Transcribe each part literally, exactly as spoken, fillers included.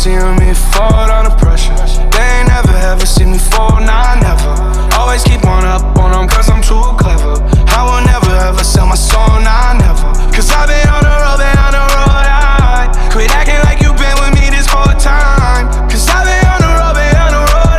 seen me fall under pressure. They ain't never ever seen me fall, nah, never. Always keep on up on them cause I'm too clever. I will never ever sell my soul, nah, never. Cause I've been on the road, been on the road, I quit acting like you been with me this whole time. Cause I've been on the road, been on the road,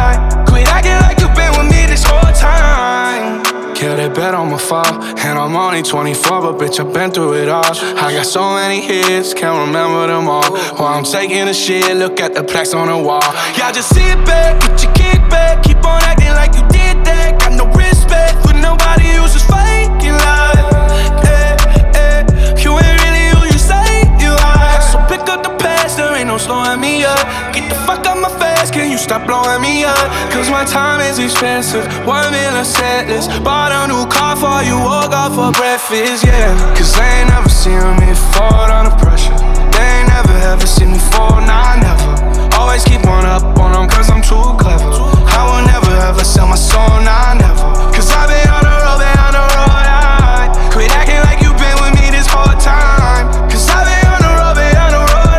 I quit acting like you been with me this whole time. Yeah, they bet I'ma fall, and I'm only twenty-four, but bitch, I've been through it all. I got so many hits, can't remember them all. While I'm taking a shit, look at the plaques on the wall. Y'all just sit back, get your kick back, keep on acting like you did that. Got no respect for nobody who's just faking love. Yeah, yeah, you ain't really who you say you are. So pick up the past, there ain't no slowing me up. Get the fuck out my face, can you stop blowing me up? Cause my time is expensive, one million set list. Bought a new car for you, woke up for breakfast, yeah. Cause they ain't never seen me fall under pressure. They ain't never ever seen me fall, nah, never. Always keep on up on them cause I'm too clever. I will never ever sell my soul, nah, never. Cause I've been on the road, been on the road, I quit acting like you been with me this whole time. Cause I've been on the road, been on the road,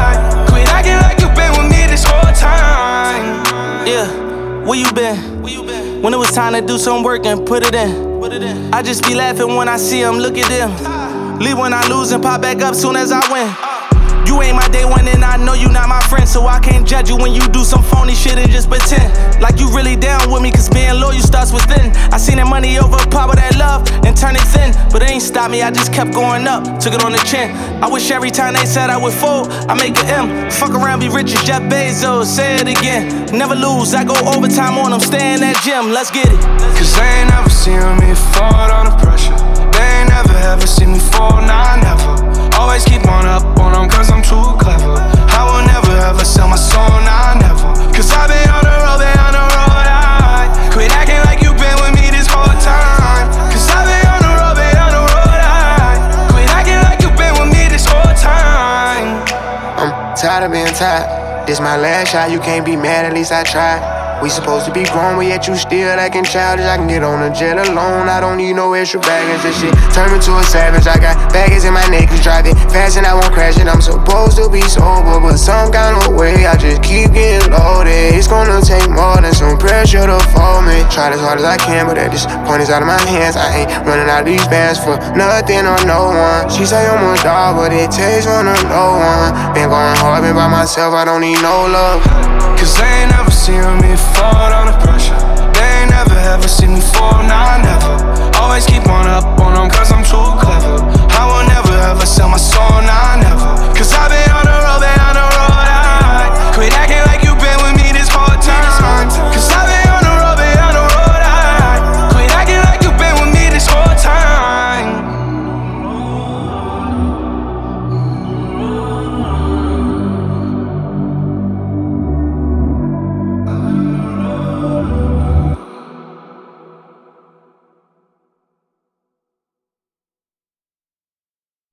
I quit acting like you been with me this whole time. Yeah, where you been? Where you been? When it was time to do some work and put it in. Put it in. I just be laughing when I see them, look at them. Leave when I lose and pop back up soon as I win. You ain't my day one and I know you not my friend. So I can't judge you when you do some phony shit and just pretend like you really down with me, cause being loyal starts within. I seen that money overpower that love and turn it thin, but it ain't stop me, I just kept going up, took it on the chin. I wish every time they said I would fold, I make an M. Fuck around, be rich as Jeff Bezos, say it again. Never lose, I go overtime on them, stay in that gym, let's get it. Cause they ain't never seen me fall under pressure. They ain't never ever seen me fall, nah, never. Always keep on up on them cause I'm too clever. I will never ever sell my soul, nah, never. Cause I've been on the road, been on the road, I quit acting like you been with me this whole time. Cause I've been on the road, been on the road, I quit acting like you been with me this whole time. I'm tired of being tired. This my last shot, you can't be mad, at least I tried. We supposed to be grown, but yet you still acting childish. I can get on a jet alone, I don't need no extra baggage. This shit turn me to a savage. I got baggage in my neck, cause drive it fast and I won't crash it. I'm supposed to be sober, but some kind of way I just keep getting loaded. It's gonna take more than some pressure to fold me. Try as hard as I can, but at this point it's out of my hands. I ain't running out of these bands for nothing or no one. She say I'm a dog, but it takes one or no one. Been going hard, been by myself, I don't need no love. Cause they ain't